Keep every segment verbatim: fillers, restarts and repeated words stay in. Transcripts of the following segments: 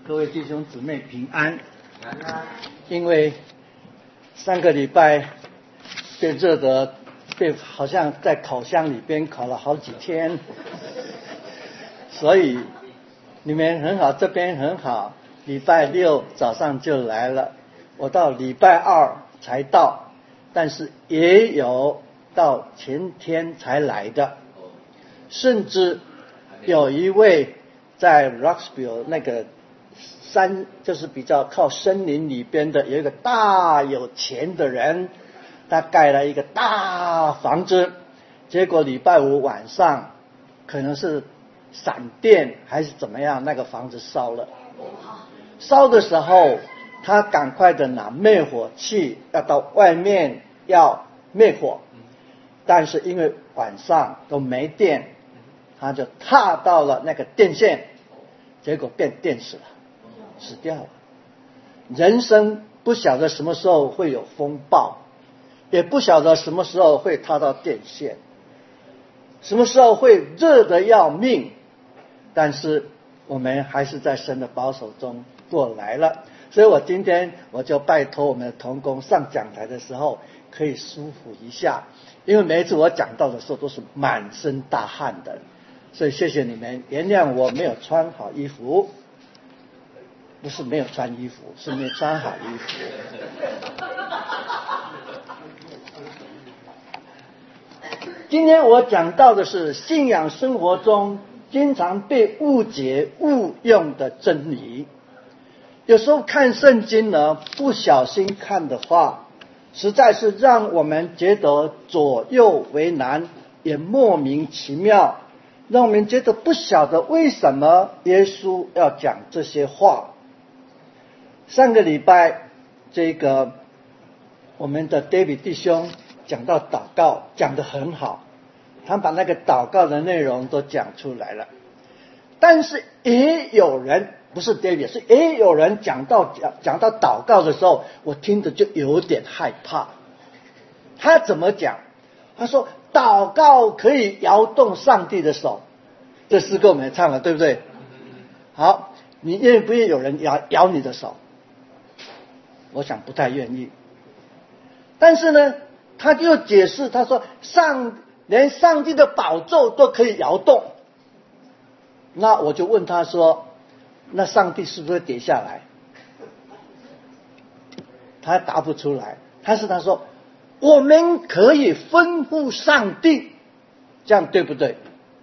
各位弟兄姊妹平安。因为上个礼拜被热得被好像在烤箱里边烤了好几天，所以你们很好，这边很好，礼拜六早上就来了，我到礼拜二才到，但是也有到前天才来的，甚至有一位在 Roxville 那个山，就是比较靠森林里边的，有一个大有钱的人，他盖了一个大房子，结果礼拜五晚上可能是闪电还是怎么样，那个房子烧了。烧的时候他赶快的拿灭火器要到外面要灭火，但是因为晚上都没电，他就踏到了那个电线，结果变电死了，死掉了。人生不晓得什么时候会有风暴，也不晓得什么时候会踏到电线，什么时候会热得要命，但是我们还是在神的保守中过来了。所以我今天我就拜托我们的同工上讲台的时候可以舒服一下，因为每一次我讲到的时候都是满身大汗的，所以谢谢你们原谅我没有穿好衣服，不是没有穿衣服，是没有穿好衣服。今天我讲到的是信仰生活中经常被误解误用的真理。有时候看圣经呢，不小心看的话，实在是让我们觉得左右为难，也莫名其妙，让我们觉得不晓得为什么耶稣要讲这些话。上个礼拜这个我们的 David 弟兄讲到祷告，讲得很好，他把那个祷告的内容都讲出来了。但是也有人，不是 David， 是也有人讲到讲讲到祷告的时候，我听着就有点害怕。他怎么讲？他说祷告可以摇动上帝的手，这诗歌我们也唱了，对不对？好，你愿不愿意有人摇摇你的手？我想不太愿意。但是呢，他就解释，他说上连上帝的宝座都可以摇动。那我就问他说，那上帝是不是会跌下来？他答不出来。但是他说我们可以吩咐上帝，这样对不对？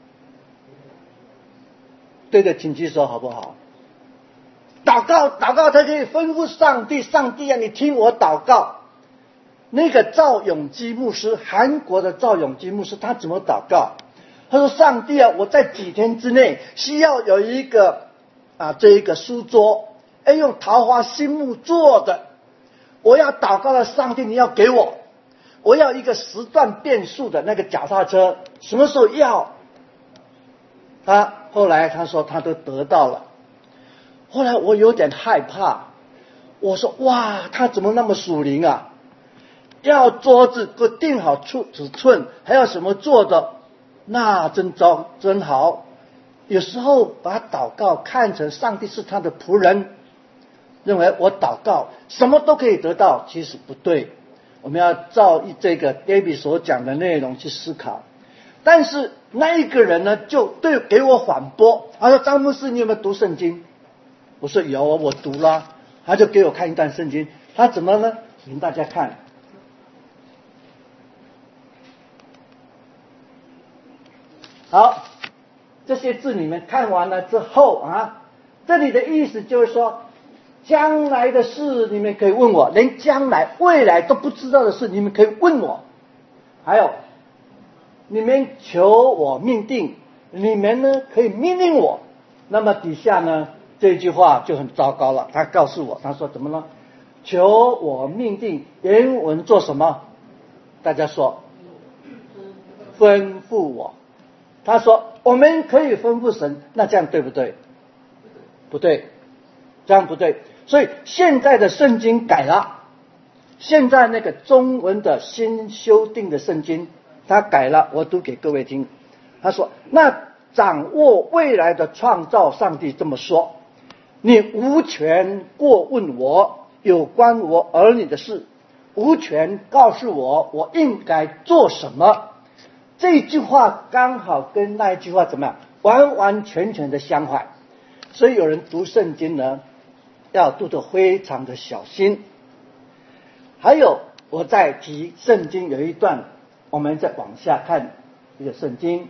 对的，请举手好不好？祷告祷告他可以吩咐上帝，上帝啊，你听我祷告。那个赵永基牧师，韩国的赵永基牧师，他怎么祷告？他说上帝啊，我在几天之内需要有一个啊这一个书桌，哎，用桃花心木做的，我要祷告了，上帝你要给我，我要一个十段变速的那个脚踏车，什么时候要？他后来他说他都得到了。后来我有点害怕，我说哇，他怎么那么属灵啊？要桌子给定好尺寸，还要什么做的，那真糟真好。有时候把祷告看成上帝是他的仆人，认为我祷告什么都可以得到，其实不对。我们要照这个 David 所讲的内容去思考。但是那一个人呢，就对给我反驳，他说张牧师你有没有读圣经？我说有，我读了。他就给我看一段圣经，他怎么呢？请大家看。好，这些字你们看完了之后啊，这里的意思就是说，将来的事你们可以问我，连将来未来都不知道的事你们可以问我。还有，你们求我命定，你们呢可以命令我。那么底下呢这句话就很糟糕了，他告诉我，他说怎么呢？求我命定，原文做什么？大家说，吩咐我。他说我们可以吩咐神，那这样对不对？不对，这样不对。所以现在的圣经改了，现在那个中文的新修订的圣经他改了，我读给各位听。他说那掌握未来的创造上帝这么说， 你无权过问我有关我儿女的事，无权告诉我我应该做什么。这句话刚好跟那一句话怎么样，完完全全的相反。所以有人读圣经呢，要读得非常的小心。还有我在提圣经有一段，我们再往下看一个圣经。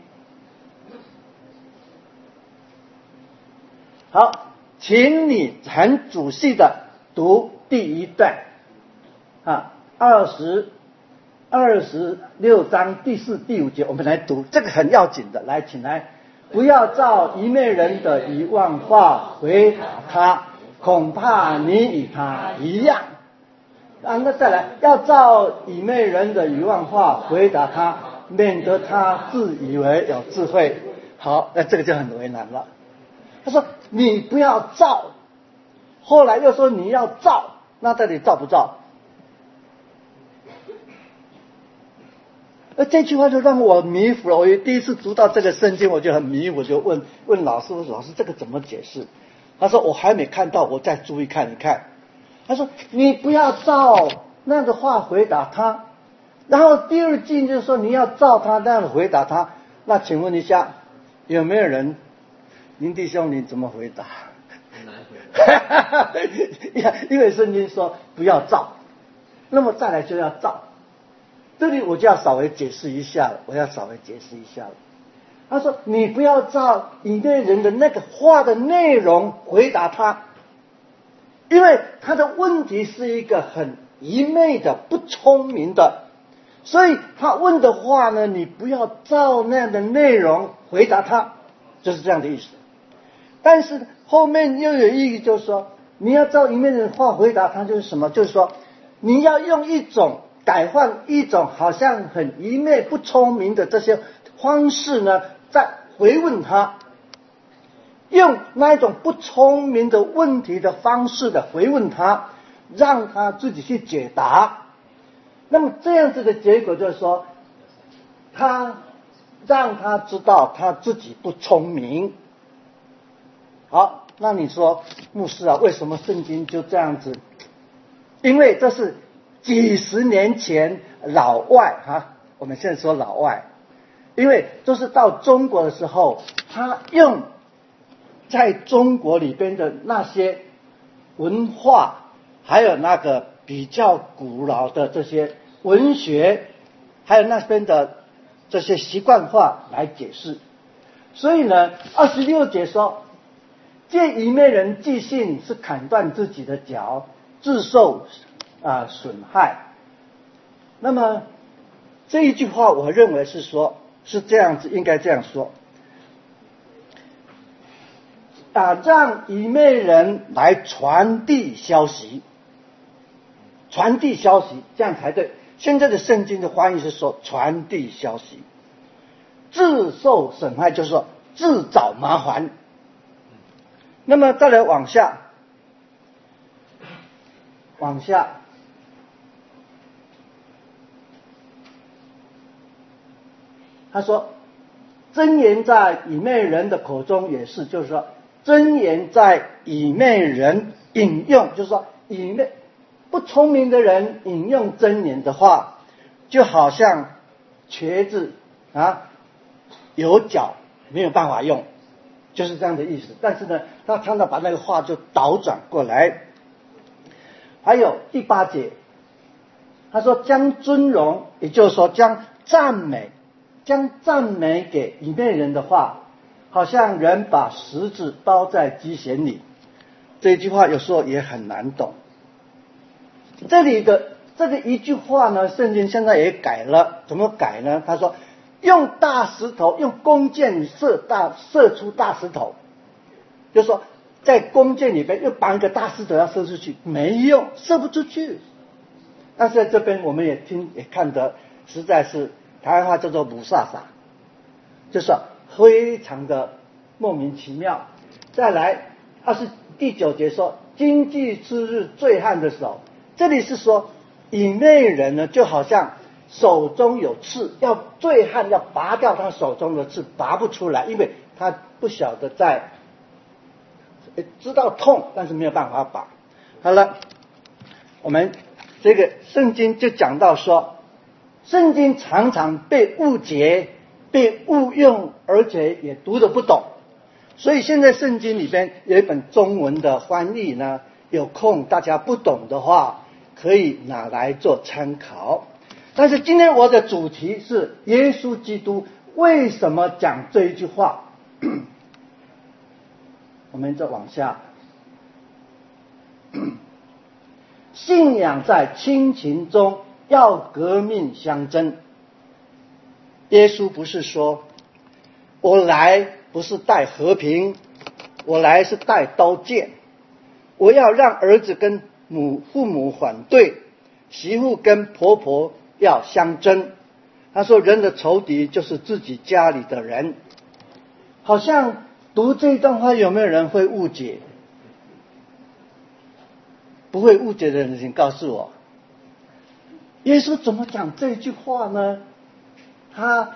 好，请你很仔细的读第一段啊，二十二十六章第四、第五节，我们来读，这个很要紧的。来，请来，不要照愚昧人的遗忘话回答他，恐怕你与他一样。啊，那再来，要照愚昧人的遗忘话回答他，免得他自以为有智慧。好，那这个就很为难了。他说你不要照，后来又说你要照，那到底照不照？而这句话就让我迷糊了。我第一次读到这个圣经，我就很迷糊，就问问老师，我说老师这个怎么解释？他说我还没看到，我再注意看一看。他说你不要照那样的话回答他，然后第二句就是说你要照他那样的回答他。那请问一下，有没有人？林弟兄，你怎么回答？很难回答。因为圣经说不要照，那么再来就要照。这里我就要稍微解释一下了，我要稍微解释一下了。他说你不要照以内人的那个话的内容回答他，因为他的问题是一个很愚昧的、不聪明的，所以他问的话呢，你不要照那样的内容回答他，就是这样的意思。但是后面又有意义，就是说你要照愚昧人的话回答他，就是什么？就是说你要用一种改换一种好像很愚昧不聪明的这些方式呢，再回问他，用那一种不聪明的问题的方式的回问他，让他自己去解答。那么这样子的结果就是说，他让他知道他自己不聪明。好，那你说牧师啊，为什么圣经就这样子？因为这是几十年前老外哈，我们现在说老外，因为都是到中国的时候，他用在中国里边的那些文化，还有那个比较古老的这些文学，还有那边的这些习惯化来解释。所以呢，二十六节说，借愚昧人寄信是砍断自己的脚，自受啊损害。那么这一句话，我认为是说，是这样子，应该这样说啊，让愚昧人来传递消息，传递消息，这样才对。现在的圣经的翻译是说传递消息，自受损害就是说自找麻烦。那么再来往下，往下，他说箴言在愚昧人的口中也是，就是说箴言在愚昧人引用，就是说愚昧不聪明的人引用箴言的话，就好像瘸子啊有脚没有办法用，就是这样的意思。但是呢，他常常把那个话就倒转过来。还有第八节，他说将尊荣，也就是说将赞美，将赞美给愚昧人的话，好像人把石子包在鸡弦里。这句话有时候也很难懂。这里的这个一句话呢，圣经现在也改了，怎么改呢？他说用大石头，用弓箭射大射出大石头，就是说在弓箭里边又绑一个大石头要射出去，没用，射不出去。但是在这边我们也听也看得实在是台湾话叫做母萨萨，就是非常的莫名其妙。再来二十第九节说经济之日醉汉的手，这里是说愚昧人呢就好像手中有刺，要醉汉要拔掉他手中的刺，拔不出来，因为他不晓得在知道痛，但是没有办法拔。好了，我们这个圣经就讲到说，圣经常常被误解、被误用，而且也读得不懂。所以现在圣经里边有一本中文的翻译呢，有空大家不懂的话，可以拿来做参考。但是今天我的主题是耶稣基督为什么讲这一句话？我们再往下，信仰在亲情中要革命相争。耶稣不是说我来不是带和平，我来是带刀剑，我要让儿子跟母父母反对，媳妇跟婆婆要相争。他说人的仇敌就是自己家里的人。好像读这段话，有没有人会误解？不会误解的人请告诉我，耶稣怎么讲这句话呢？他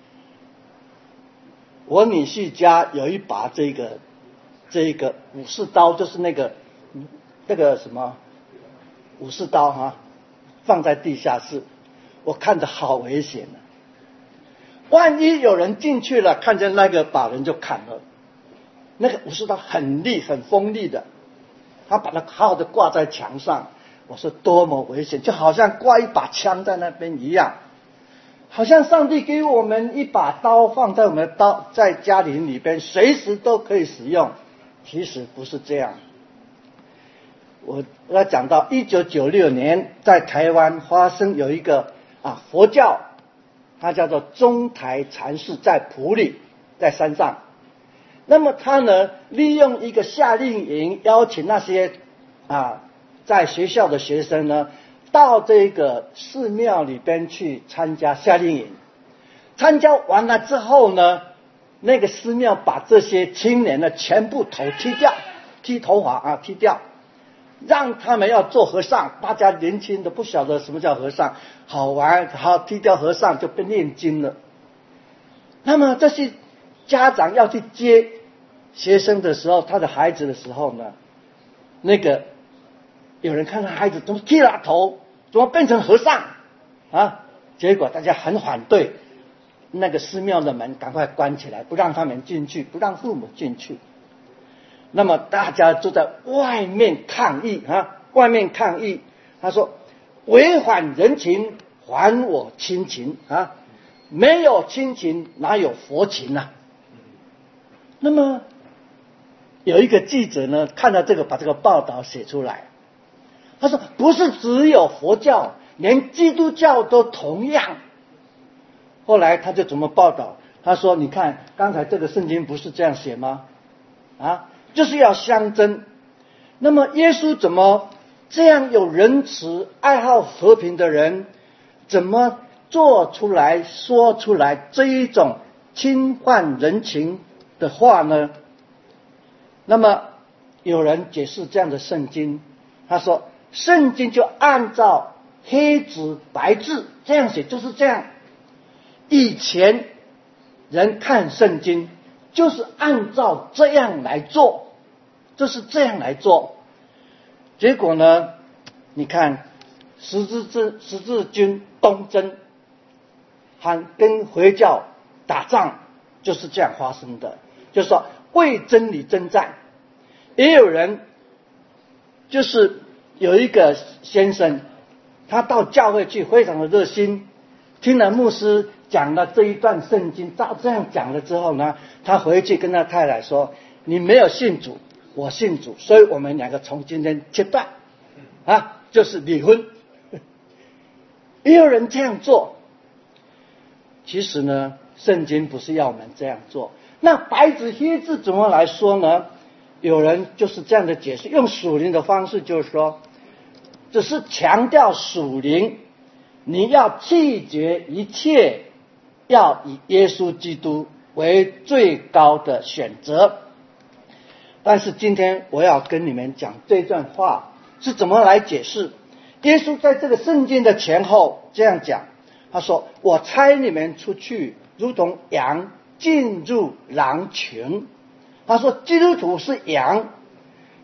我女婿家有一把这个这个武士刀，就是那个那个什么武士刀哈，放在地下室，我看着好危险啊！万一有人进去了，看见那个把人就砍了。那个武士刀很利很锋利的，他把它好好的挂在墙上，我说多么危险，就好像挂一把枪在那边一样。好像上帝给我们一把刀放在我们的刀在家庭里边，随时都可以使用。其实不是这样。我要讲到一九九六年在台湾发生有一个啊佛教，它叫做中台禅寺，在埔里，在山上。那么他呢，利用一个夏令营，邀请那些啊在学校的学生呢，到这个寺庙里边去参加夏令营。参加完了之后呢，那个寺庙把这些青年的全部头剃掉，剃头发啊，剃掉，让他们要做和尚。大家年轻的不晓得什么叫和尚，好玩，好剃掉和尚就被念经了。那么这些家长要去接学生的时候，他的孩子的时候呢，那个有人看到孩子怎么剃了头，怎么变成和尚啊？结果大家很反对，那个寺庙的门赶快关起来，不让他们进去，不让父母进去。那么大家就在外面抗议啊，外面抗议。他说：“违反人情，还我亲情啊！没有亲情，哪有佛情啊？”那么有一个记者呢，看到这个，把这个报道写出来。他说：“不是只有佛教，连基督教都同样。”后来他就怎么报道？他说：“你看，刚才这个圣经不是这样写吗？啊，就是要相争。那么耶稣怎么这样有仁慈、爱好和平的人，怎么做出来、说出来这一种侵犯人情的话呢？”那么有人解释这样的圣经，他说：“圣经就按照黑纸白字这样写，就是这样。以前人看圣经就是按照这样来做，就是这样来做。结果呢，你看十字军十字军东征，还跟回教打仗，就是这样发生的。就是说为真理征战。也有人就是有一个先生，他到教会去，非常的热心，听了牧师讲了这一段圣经，照这样讲了之后呢，他回去跟他太太说：“你没有信主，我信主，所以我们两个从今天切断啊，就是离婚。”也有人这样做。其实呢，圣经不是要我们这样做。那白纸黑字怎么来说呢？有人就是这样的解释，用属灵的方式，就是说只是强调属灵，你要弃绝一切，要以耶稣基督为最高的选择。但是今天我要跟你们讲这段话是怎么来解释。耶稣在这个圣经的前后这样讲，他说：“我差你们出去，如同羊进入狼群。”他说基督徒是羊，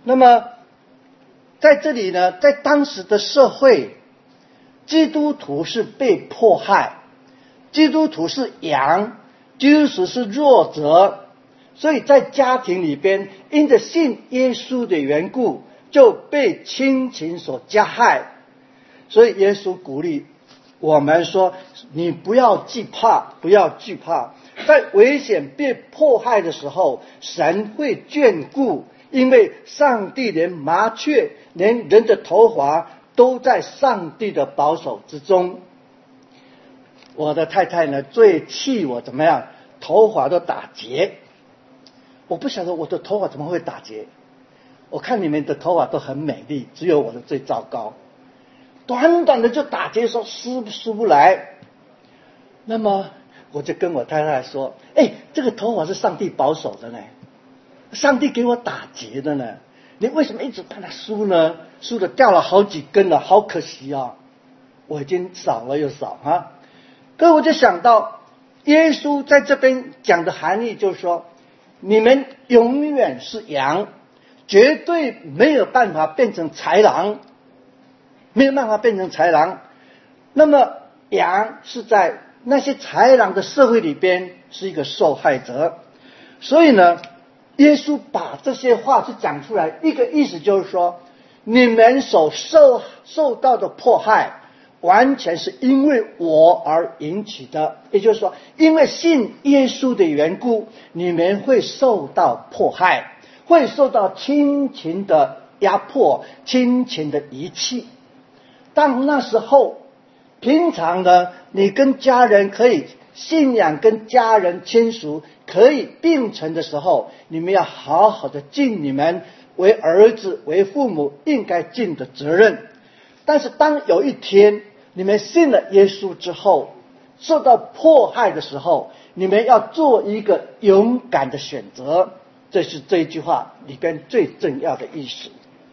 那么在这里呢，在当时的社会，基督徒是被迫害，基督徒是羊，基督徒是弱者，所以在家庭里边，因着信耶稣的缘故，就被亲情所加害。所以耶稣鼓励我们说，你不要惧怕，不要惧怕，在危险被迫害的时候，神会眷顾，因为上帝连麻雀，连人的头发都在上帝的保守之中。我的太太呢，最气我怎么样，头发都打结。我不晓得我的头发怎么会打结，我看你们的头发都很美丽，只有我的最糟糕，短短的就打结，说梳梳不来。那么我就跟我太太说，哎，这个头发是上帝保守的呢，上帝给我打结的呢，你为什么一直帮他梳呢？梳的掉了好几根了，好可惜啊！我已经少了又少啊。可我就想到耶稣在这边讲的含义，就是说你们永远是羊，绝对没有办法变成豺狼，没有办法变成豺狼。那么羊是在那些豺狼的社会里边是一个受害者，所以呢，耶稣把这些话是讲出来，一个意思就是说，你们所受受到的迫害，完全是因为我而引起的。也就是说，因为信耶稣的缘故，你们会受到迫害，会受到亲情的压迫，亲情的遗弃。当那时候，平常呢，你跟家人可以信仰跟家人亲属可以并存的时候，你们要好好的尽你们为儿子为父母应该尽的责任。但是当有一天你们信了耶稣之后，受到迫害的时候，你们要做一个勇敢的选择，这是这一句话里边最重要的意思。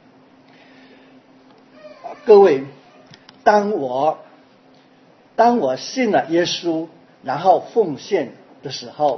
各位，当我当我信了耶稣，然后奉献的时候，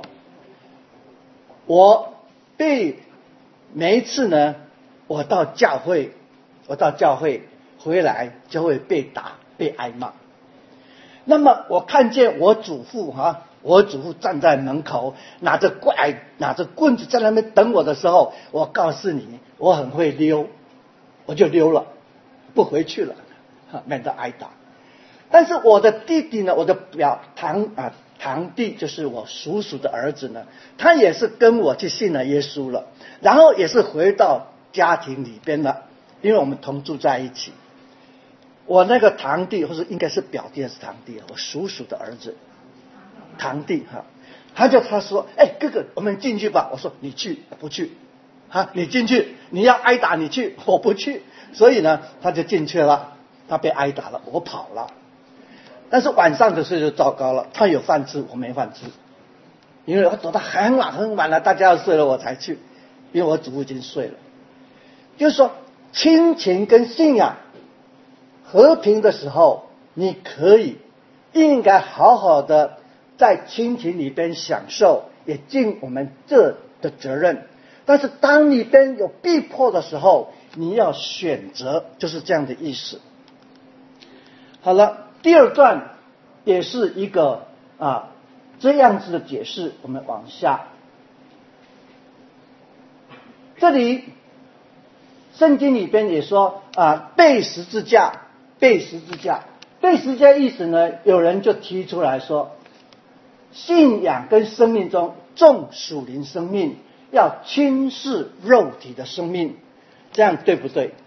我被每一次呢，我到教会，我到教会回来就会被打，被挨骂。那么我看见我祖父哈、啊，我祖父站在门口，拿着怪，拿着棍子在那边等我的时候，我告诉你，我很会溜，我就溜了，不回去了，哈，免得挨打。但是我的弟弟呢，我的表堂啊堂弟，就是我叔叔的儿子呢，他也是跟我去信了耶稣了，然后也是回到家庭里边了，因为我们同住在一起。我那个堂弟，或者应该是表弟还是堂弟，我叔叔的儿子，堂弟哈，他就他说，哎，哥哥，我们进去吧。我说你去，我不去，啊，你进去，你要挨打你去，我不去。所以呢，他就进去了，他被挨打了，我跑了。但是晚上的时候就糟糕了，他有饭吃，我没饭吃，因为我走到很晚很晚了，大家要睡了我才去，因为我祖父已经睡了。就是说，亲情跟信仰和平的时候，你可以应该好好的在亲情里边享受，也尽我们这的责任。但是当里边有逼迫的时候，你要选择，就是这样的意思。好了。第二段也是一个啊这样子的解释，我们往下。这里圣经里边也说啊，背十字架，背十字架，背十字架意思呢，有人就提出来说，信仰跟生命中重属灵生命，要轻视肉体的生命，这样对不对？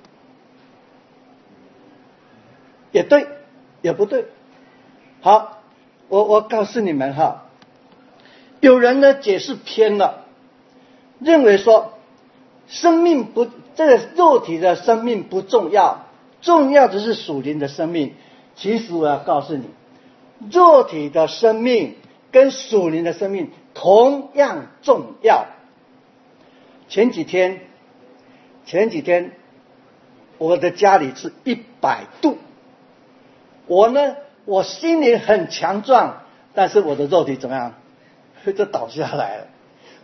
也对。也不对。好，我我告诉你们哈，有人呢解释偏了，认为说生命不，这个肉体的生命不重要，重要的是属灵的生命。其实我要告诉你，肉体的生命跟属灵的生命同样重要。前几天，前几天我的家里是一百度。我呢，我心灵很强壮，但是我的肉体怎么样？就倒下来了。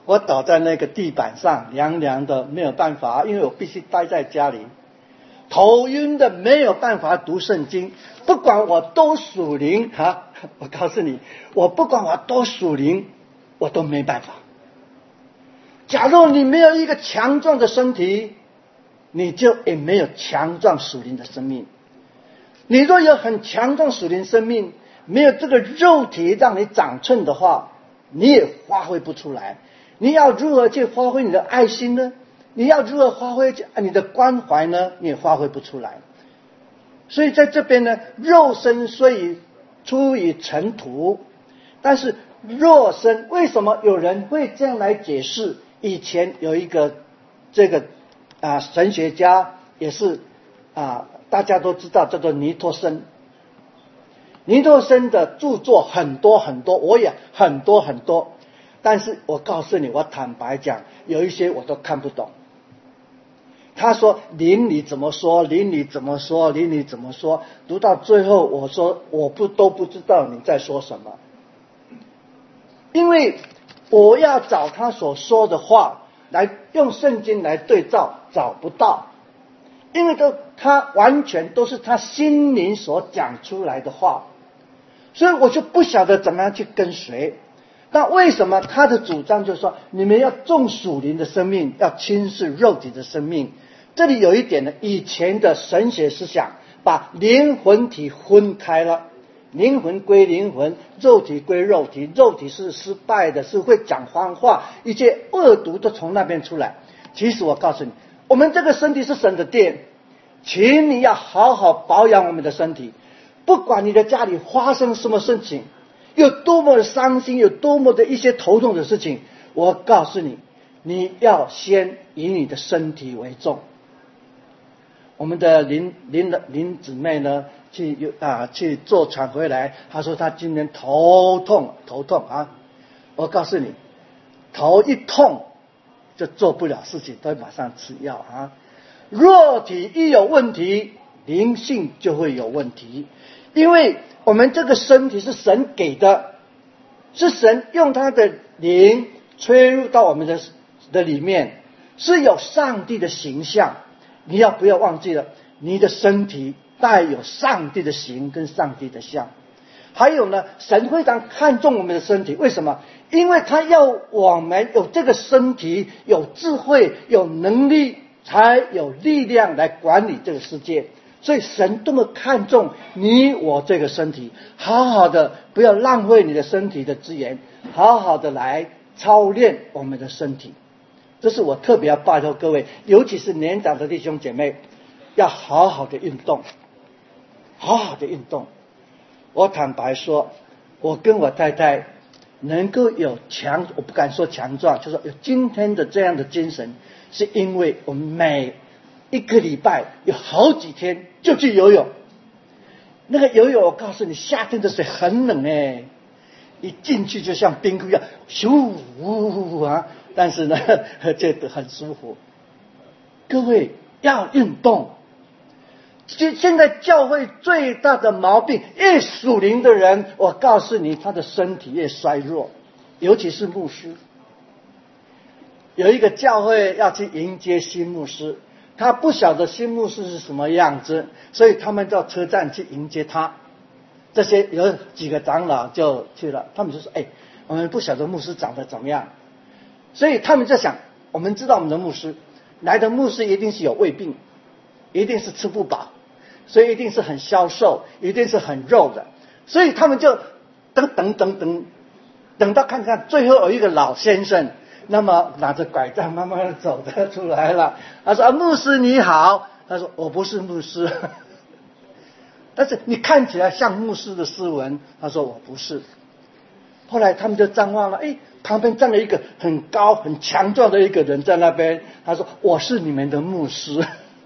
我倒在那个地板上，凉凉的，没有办法，因为我必须待在家里，头晕的没有办法读圣经。不管我多属灵啊，我告诉你，我不管我多属灵，我都没办法。假如你没有一个强壮的身体，你就也没有强壮属灵的生命。你若有很强壮属灵生命，没有这个肉体让你长寸的话，你也发挥不出来。你要如何去发挥你的爱心呢？你要如何发挥你的关怀呢？你也发挥不出来。所以在这边呢，肉身虽出于尘土，但是肉身，为什么有人会这样来解释？以前有一个这个啊神学家，也是啊大家都知道，叫做尼托生。尼托生的著作很多很多，我也很多很多，但是我告诉你，我坦白讲，有一些我都看不懂。他说邻里怎么说，邻里怎么说，邻里怎么说，读到最后我说我不都不知道你在说什么，因为我要找他所说的话来用圣经来对照，找不到，因为都他完全都是他心灵所讲出来的话，所以我就不晓得怎么样去跟随。那为什么他的主张就是说，你们要重属灵的生命，要轻视肉体的生命？这里有一点呢，以前的神学思想把灵魂体分开了，灵魂归灵魂，肉体归肉体，肉体是失败的，是会讲谎话，一切恶毒都从那边出来。其实我告诉你，我们这个身体是神的殿，请你要好好保养我们的身体。不管你的家里发生什么事情，有多么的伤心，有多么的一些头痛的事情，我告诉你，你要先以你的身体为重。我们的林林林姊妹呢，去啊去坐船回来，她说她今天头痛头痛啊。我告诉你，头一痛就做不了事情，都马上吃药啊。肉体一有问题，灵性就会有问题，因为我们这个身体是神给的，是神用他的灵吹入到我们的的里面，是有上帝的形象。你要不要忘记了，你的身体带有上帝的形跟上帝的像。还有呢，神非常看重我们的身体，为什么？因为他要我们有这个身体，有智慧，有能力，才有力量来管理这个世界。所以神多么看重你我这个身体，好好的不要浪费你的身体的资源，好好的来操练我们的身体。这是我特别要拜托各位，尤其是年长的弟兄姐妹，要好好的运动，好好的运动。我坦白说，我跟我太太能够有强，我不敢说强壮，就是有今天的这样的精神，是因为我们每一个礼拜有好几天就去游泳。那个游泳，我告诉你，夏天的水很冷哎，一进去就像冰库一样，咻呜啊！但是呢，觉得很舒服。各位要运动。现在教会最大的毛病，越属灵的人，我告诉你，他的身体越衰弱，尤其是牧师。有一个教会要去迎接新牧师，他不晓得新牧师是什么样子，所以他们到车站去迎接他。这些有几个长老就去了，他们就说：“哎，我们不晓得牧师长得怎么样。”所以他们在想，我们知道我们的牧师来的牧师一定是有胃病，一定是吃不饱，所以一定是很消瘦，一定是很肉的。所以他们就等等等等，等到看看最后有一个老先生，那么拿着拐杖慢慢的走的出来了。他说：“啊，牧师你好。”他说：“我不是牧师，但是你看起来像牧师的斯文。”他说：“我不是。”后来他们就张望了，哎，旁边站了一个很高很强壮的一个人在那边。他说：“我是你们的牧师。”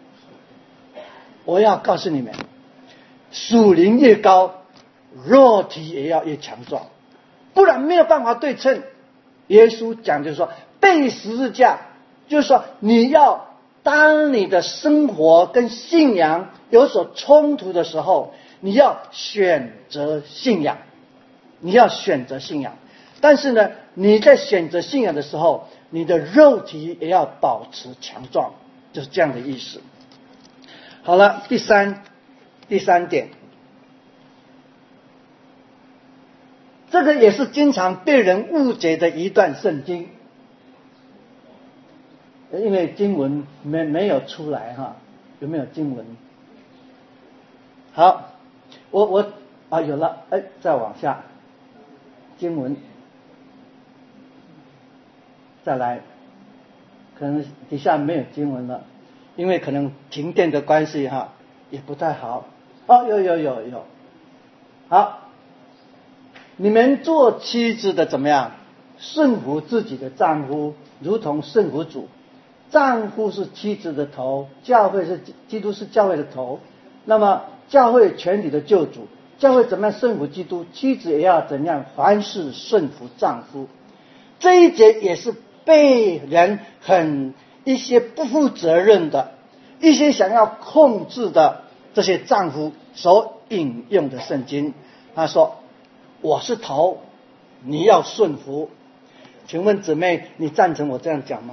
我要告诉你们，属灵越高，肉体也要越强壮，不然没有办法对称。耶稣讲就是说，背十字架，就是说你要当你的生活跟信仰有所冲突的时候，你要选择信仰，你要选择信仰。 但是呢，你在选择信仰的时候，你的肉体也要保持强壮，就是这样的意思。好了，第三第三点，这个也是经常被人误解的一段圣经，因为经文没没有出来哈，有没有经文？好，我我啊有了，哎，再往下，经文，再来，可能底下没有经文了，因为可能停电的关系哈，也不太好。哦，有有有有，好，你们做妻子的怎么样？顺服自己的丈夫，如同顺服主。丈夫是妻子的头，教会是基督是教会的头。那么教会全体的救主，教会怎么样顺服基督？妻子也要怎样？凡事顺服丈夫。这一节也是被人很一些不负责任的、一些想要控制的这些丈夫所引用的圣经。他说：“我是头，你要顺服。”请问姊妹，你赞成我这样讲吗？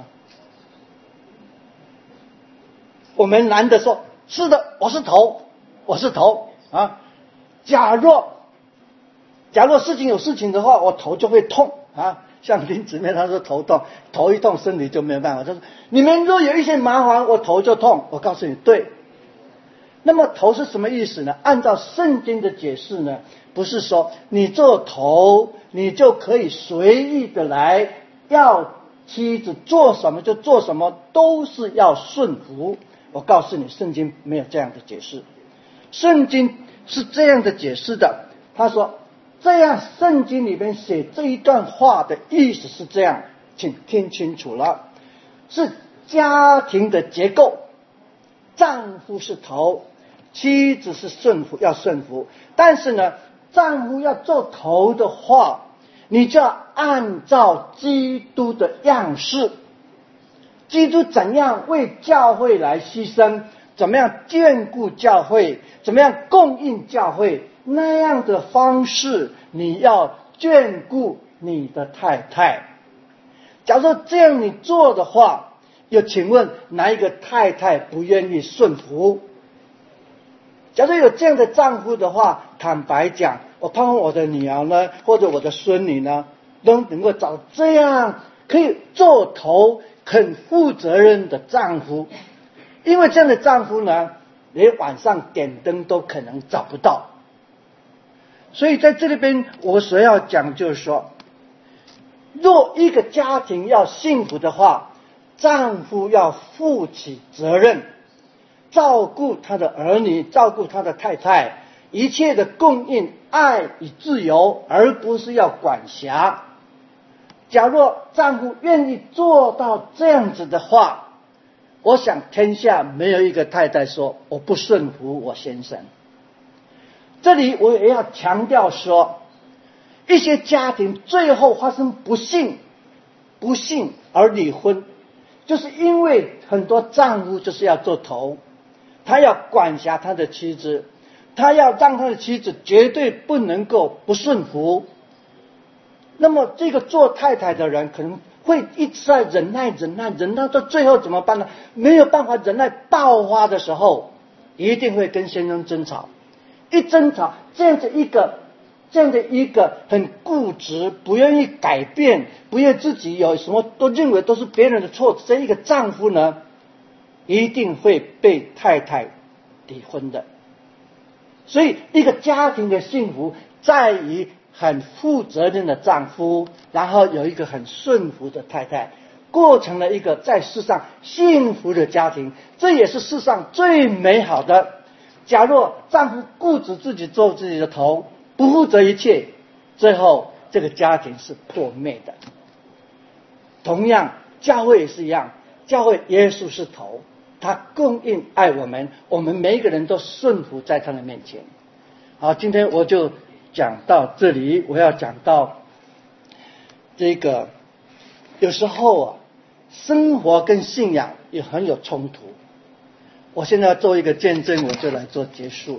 我们男的说：“是的，我是头，我是头啊。”假若假若事情有事情的话，我头就会痛啊。像林姊妹她说头痛，头一痛身体就没有办法。她说：“你们若有一些麻烦，我头就痛。”我告诉你，对。那么头是什么意思呢？按照圣经的解释呢，不是说你做头你就可以随意的来，要妻子做什么就做什么，都是要顺服。我告诉你，圣经没有这样的解释。圣经是这样的解释的，他说这样，圣经里面写这一段话的意思是这样，请听清楚了，是家庭的结构，丈夫是头，妻子是顺服，要顺服。但是呢，丈夫要做头的话，你就要按照基督的样式，基督怎样为教会来牺牲，怎么样眷顾教会，怎么样供应教会，那样的方式你要眷顾你的太太。假如说这样你做的话，又请问哪一个太太不愿意顺服？假如有这样的丈夫的话，坦白讲，我盼望我的女儿呢，或者我的孙女呢，都能够找这样可以做头、肯负责任的丈夫。因为这样的丈夫呢，连晚上点灯都可能找不到。所以在这里边我所要讲就是说，若一个家庭要幸福的话，丈夫要负起责任，照顾他的儿女，照顾他的太太，一切的供应爱与自由，而不是要管辖。假若丈夫愿意做到这样子的话，我想天下没有一个太太说我不顺服我先生。这里我也要强调说，一些家庭最后发生不幸不幸而离婚，就是因为很多丈夫就是要做头，他要管辖他的妻子，他要让他的妻子绝对不能够不顺服。那么这个做太太的人可能会一直在忍耐忍耐忍耐，到最后怎么办呢？没有办法忍耐，爆发的时候一定会跟先生争吵。一争吵，这样的一个这样的一个很固执，不愿意改变，不愿自己有什么都认为都是别人的错，这一个丈夫呢，一定会被太太离婚的。所以一个家庭的幸福在于很负责任的丈夫，然后有一个很顺服的太太，过成了一个在世上幸福的家庭。这也是世上最美好的。假若丈夫固执自己做自己的头，不负责一切，最后这个家庭是破灭的。同样教会也是一样，教会耶稣是头，他供应爱我们，我们每一个人都顺服在他的面前。好，今天我就讲到这里。我要讲到这个有时候啊，生活跟信仰也很有冲突。我现在要做一个见证，我就来做结束。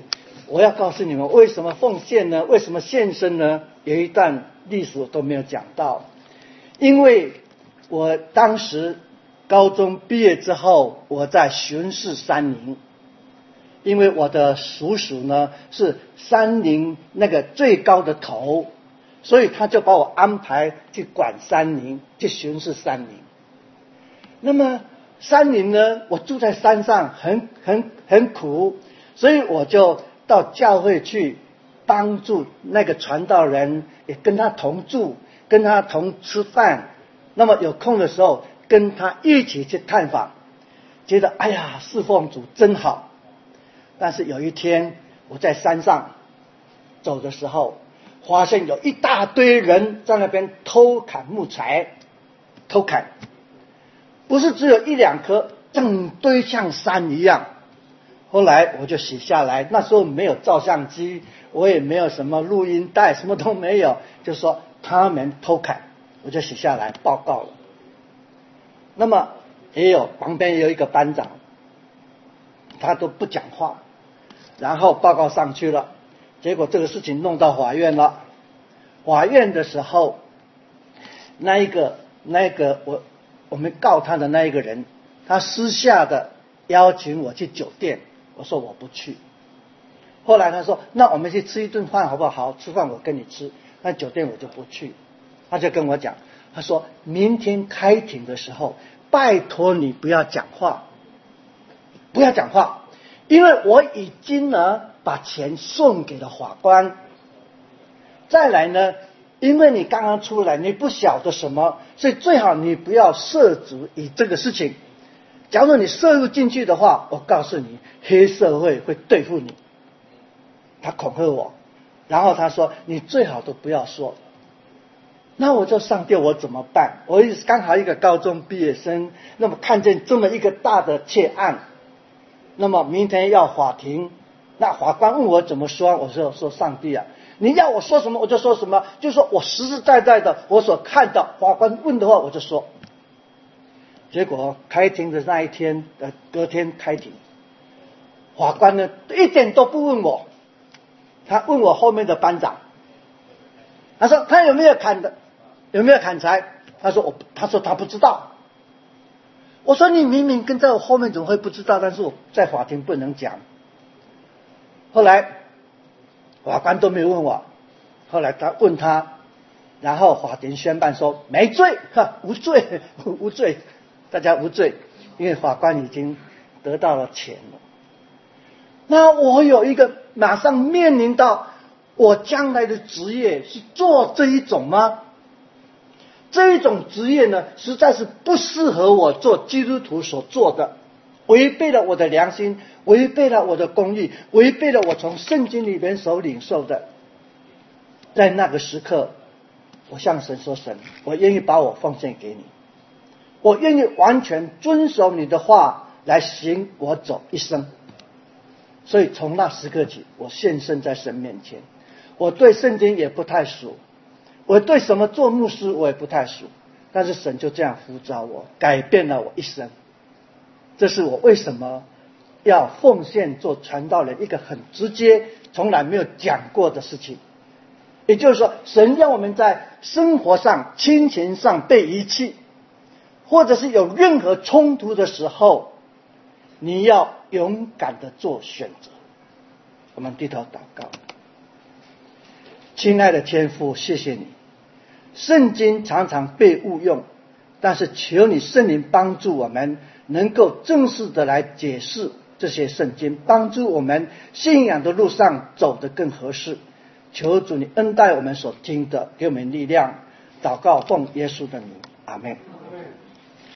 我要告诉你们，为什么奉献呢？为什么献身呢？有一段历史我都没有讲到。因为我当时高中毕业之后，我在巡视山林，因为我的叔叔呢是山林那个最高的头，所以他就把我安排去管山林，去巡视山林。那么山林呢，我住在山上，很很很苦，所以我就到教会去帮助那个传道人，也跟他同住，跟他同吃饭。那么有空的时候跟他一起去探访，觉得哎呀，侍奉主真好。但是有一天我在山上走的时候，发现有一大堆人在那边偷砍木材，偷砍，不是只有一两棵，整堆像山一样。后来我就写下来，那时候没有照相机，我也没有什么录音带，什么都没有，就说他们偷砍，我就写下来报告了。那么也有旁边也有一个班长，他都不讲话，然后报告上去了，结果这个事情弄到法院了。法院的时候，那一个那个我我们告他的那一个人，他私下的邀请我去酒店，我说我不去。后来他说，那我们去吃一顿饭好不好？好，吃饭我跟你吃，那酒店我就不去。他就跟我讲，他说明天开庭的时候，拜托你不要讲话，不要讲话，因为我已经呢把钱送给了法官。再来呢，因为你刚刚出来，你不晓得什么，所以最好你不要涉足于这个事情。假如你涉入进去的话，我告诉你，黑社会会对付你。他恐吓我，然后他说你最好都不要说。那我就上帝，我怎么办？我刚好一个高中毕业生，那么看见这么一个大的窃案，那么明天要法庭，那法官问我怎么说，我说说上帝啊，你要我说什么我就说什么，就说我实实在在的我所看到，法官问的话我就说。结果开庭的那一天的隔天开庭，法官呢一点都不问我，他问我后面的班长，他说他有没有砍的，有没有砍柴？他说我，他说他不知道。我说你明明跟在我后面，怎么会不知道？但是我在法庭不能讲。后来法官都没有问我，后来他问他，然后法庭宣判说没罪，哈，无罪，无罪，大家无罪，因为法官已经得到了钱了。那我有一个马上面临到我将来的职业是做这一种吗？这一种职业呢，实在是不适合我做基督徒所做的，违背了我的良心，违背了我的公义，违背了我从圣经里面所领受的。在那个时刻，我向神说，神，我愿意把我奉献给你，我愿意完全遵守你的话来行我走一生。所以从那时刻起，我献身在神面前。我对圣经也不太熟，我对什么做牧师我也不太熟，但是神就这样呼召我，改变了我一生。这是我为什么要奉献做传道人一个很直接从来没有讲过的事情。也就是说，神让我们在生活上亲情上被遗弃，或者是有任何冲突的时候，你要勇敢的做选择。我们低头祷告。亲爱的天父，谢谢你，圣经常常被误用，但是求你圣灵帮助我们能够正式的来解释这些圣经，帮助我们信仰的路上走得更合适。求主你恩待我们所听的，给我们力量。祷告奉耶稣的名，阿们。